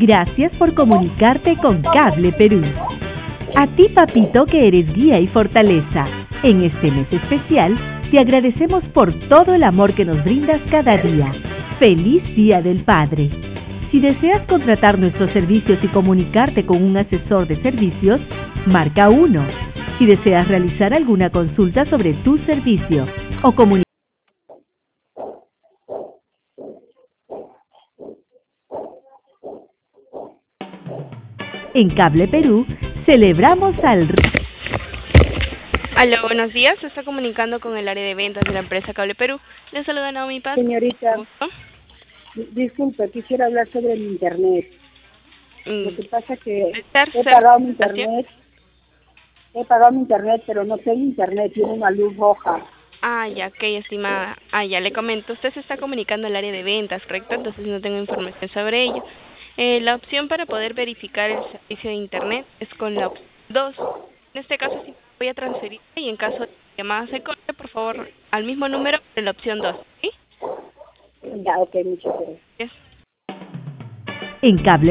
Gracias por comunicarte con Cable Perú. A ti, papito, que eres guía y fortaleza. En este mes especial, te agradecemos por todo el amor que nos brindas cada día. ¡Feliz Día del Padre! Si deseas contratar nuestros servicios y comunicarte con un asesor de servicios, marca 1. Si deseas realizar alguna consulta sobre tu servicio o comunicar en Cable Perú, celebramos al... Aló, buenos días. Se está comunicando con el área de ventas de la empresa Cable Perú. Le saluda Naomi Paz. Señorita, disculpe, quisiera hablar sobre el internet. Lo que pasa es que he pagado mi internet, pero no tengo internet, tiene una luz roja. Ah, ya, ok, estimada. Ah, ya le comento. Usted se está comunicando al área de ventas, ¿correcto? Entonces no tengo información sobre ello. La opción para poder verificar el servicio de internet es con la opción 2. En este caso sí voy a transferir y en caso de llamada se corte, por favor, al mismo número de la opción 2, ¿sí? Ya, ok, muchas gracias. Yes. En Cable